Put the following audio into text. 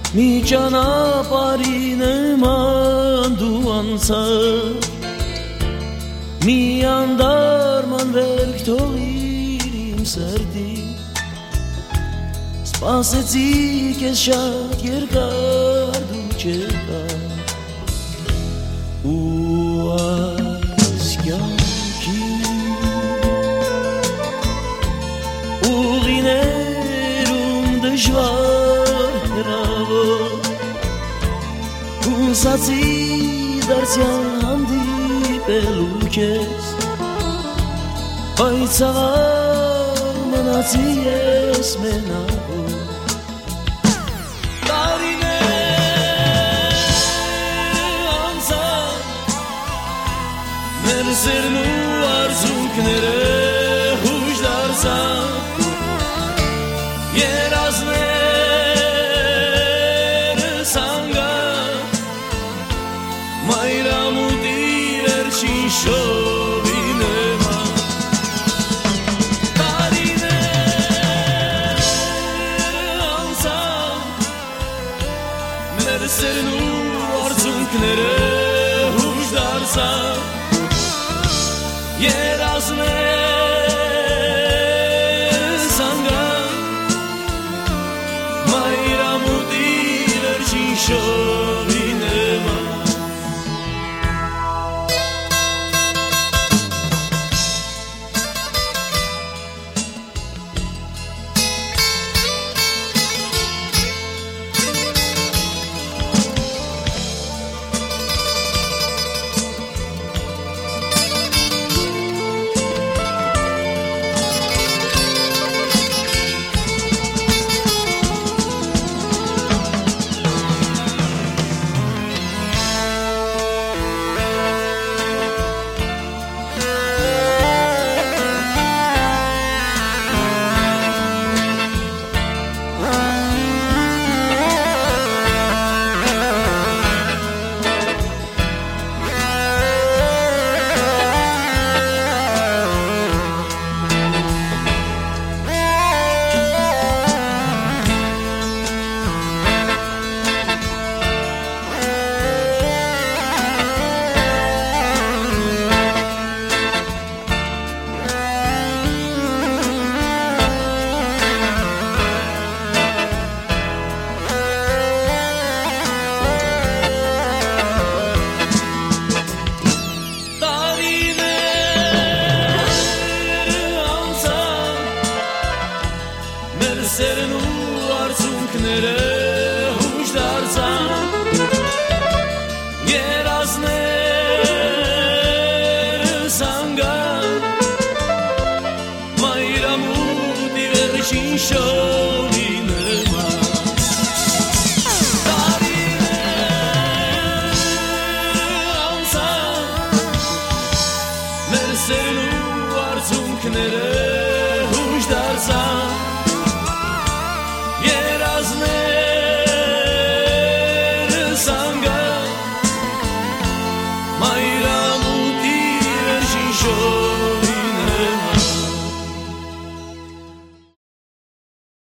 մի ճանապարհի նման դու անցար մի անդարման վերք թողիր իմ սրտի սպասեցի քեզ շատ երկար դու չեկար ու այս կյանքի ուղիներում դժվար հեռավոր հուսացի դարձյալ հանդիպելու քեզ բայց ցավալ մնացի ես մենակ մեր սերն ու արցունքները հույժ դարձան երազներս հանգան մայրամուտի վերջին շողի նման տարիներ անցան մեր սերն ու արցունքները հույժ դարձան երազներս հանգան մայրամուտի վերջին շողի նման սերն ու արցունքները հույժ դարձան երազներս հանգան մայրամուտի վերջին շողի նման տարիներ անցան մեր սերն ու արցունքները հույժ դարձան երազներս հանգան մայրամուտի